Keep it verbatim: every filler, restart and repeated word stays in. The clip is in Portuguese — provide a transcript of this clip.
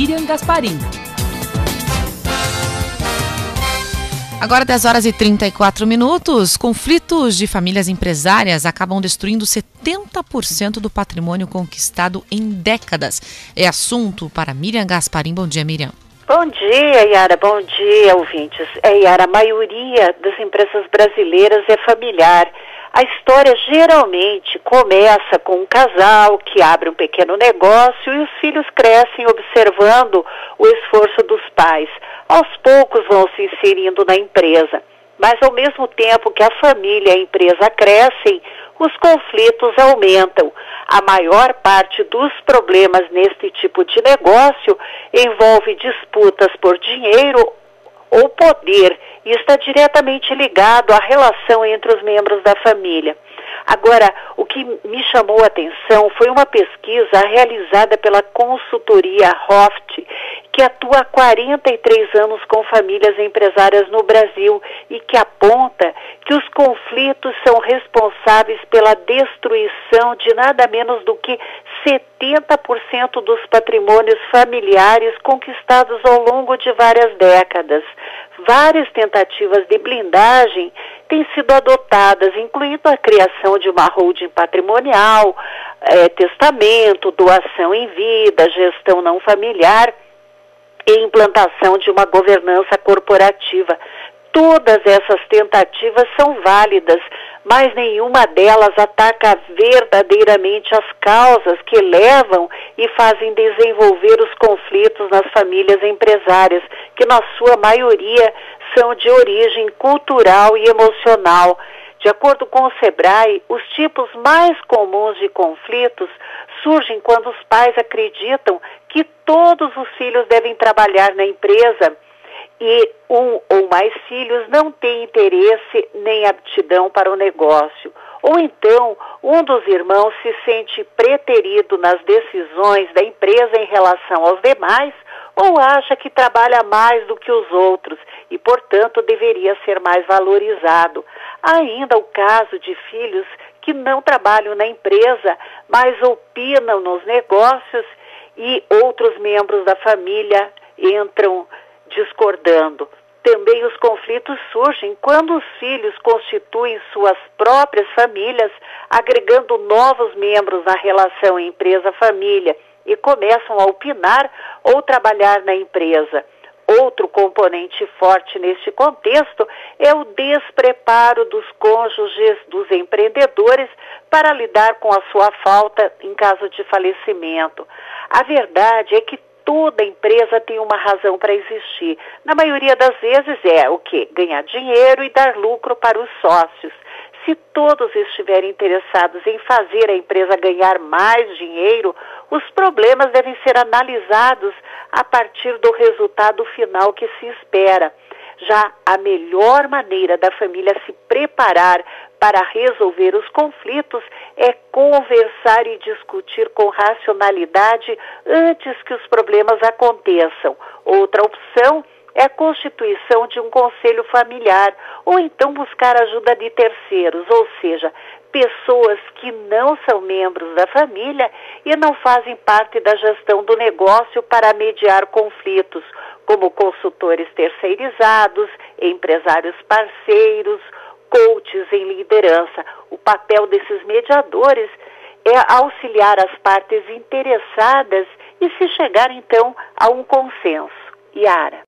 Miriam Gasparim. Agora dez horas e trinta e quatro minutos, conflitos de famílias empresárias acabam destruindo setenta por cento do patrimônio conquistado em décadas. É assunto para Miriam Gasparim. Bom dia, Miriam. Bom dia, Yara. Bom dia, ouvintes. É, Yara, a maioria das empresas brasileiras é familiar. A história geralmente começa com um casal que abre um pequeno negócio e os filhos crescem observando o esforço dos pais. Aos poucos vão se inserindo na empresa, mas ao mesmo tempo que a família e a empresa crescem, os conflitos aumentam. A maior parte dos problemas neste tipo de negócio envolve disputas por dinheiro ou poder e está diretamente ligado à relação entre os membros da família. Agora, o que me chamou a atenção foi uma pesquisa realizada pela consultoria Hoft, que atua há quarenta e três anos com famílias empresárias no Brasil e que aponta que os conflitos são responsáveis pela destruição de nada menos do que setenta por cento dos patrimônios familiares conquistados ao longo de várias décadas. Várias tentativas de blindagem têm sido adotadas, incluindo a criação de uma holding patrimonial, é, testamento, doação em vida, gestão não familiar e implantação de uma governança corporativa. Todas essas tentativas são válidas, mas nenhuma delas ataca verdadeiramente as causas que levam e fazem desenvolver os conflitos nas famílias empresárias, que na sua maioria são de origem cultural e emocional. De acordo com o Sebrae, os tipos mais comuns de conflitos surgem quando os pais acreditam que todos os filhos devem trabalhar na empresa e um ou mais filhos não têm interesse nem aptidão para o negócio. Ou então, um dos irmãos se sente preterido nas decisões da empresa em relação aos demais ou acha que trabalha mais do que os outros e, portanto, deveria ser mais valorizado. Há ainda o caso de filhos que não trabalham na empresa, mas opinam nos negócios e outros membros da família entram discordando. Também os conflitos surgem quando os filhos constituem suas próprias famílias, agregando novos membros na relação empresa-família e começam a opinar ou trabalhar na empresa. Outro componente forte neste contexto é o despreparo dos cônjuges dos empreendedores para lidar com a sua falta em caso de falecimento. A verdade é que toda empresa tem uma razão para existir. Na maioria das vezes é o quê? Ganhar dinheiro e dar lucro para os sócios. Se todos estiverem interessados em fazer a empresa ganhar mais dinheiro, os problemas devem ser analisados a partir do resultado final que se espera. Já a melhor maneira da família se preparar para resolver os conflitos é conversar e discutir com racionalidade antes que os problemas aconteçam. Outra opção é a constituição de um conselho familiar ou então buscar ajuda de terceiros, ou seja, pessoas que não são membros da família e não fazem parte da gestão do negócio para mediar conflitos, como consultores terceirizados, empresários parceiros, coaches em liderança. O papel desses mediadores é auxiliar as partes interessadas e se chegar então a um consenso. Yara.